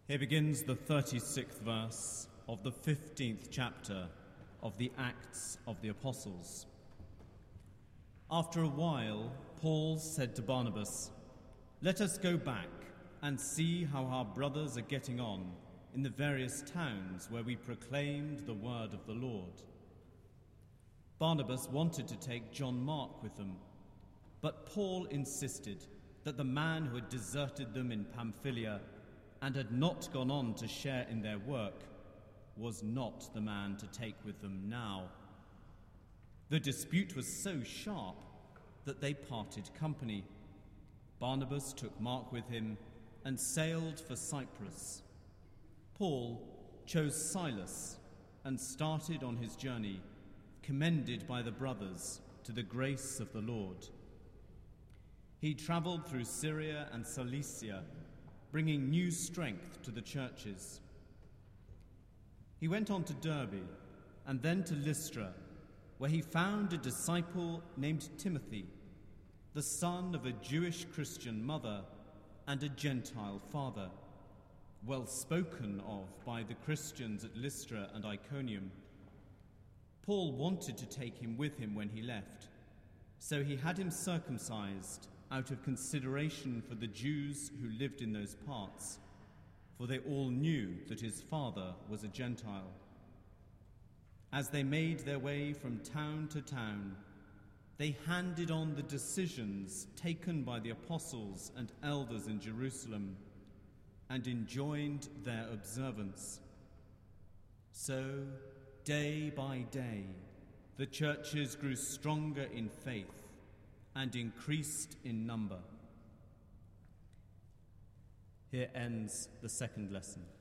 Here begins the 36th verse of the 15th chapter of the Acts of the Apostles. After a while, Paul said to Barnabas, "Let us go back and see how our brothers are getting on in the various towns where we proclaimed the word of the Lord." Barnabas wanted to take John Mark with them, but Paul insisted that the man who had deserted them in Pamphylia and had not gone on to share in their work was not the man to take with them now. The dispute was so sharp that they parted company. Barnabas took Mark with him and sailed for Cyprus. Paul chose Silas and started on his journey, commended by the brothers to the grace of the Lord. He traveled through Syria and Cilicia, bringing new strength to the churches. He went on to Derbe and then to Lystra, where he found a disciple named Timothy, the son of a Jewish Christian mother and a Gentile father, well spoken of by the Christians at Lystra and Iconium. Paul wanted to take him with him when he left, so he had him circumcised out of consideration for the Jews who lived in those parts, for they all knew that his father was a Gentile. As they made their way from town to town, they handed on the decisions taken by the apostles and elders in Jerusalem and enjoined their observance. So, day by day, the churches grew stronger in faith and increased in number. Here ends the second lesson.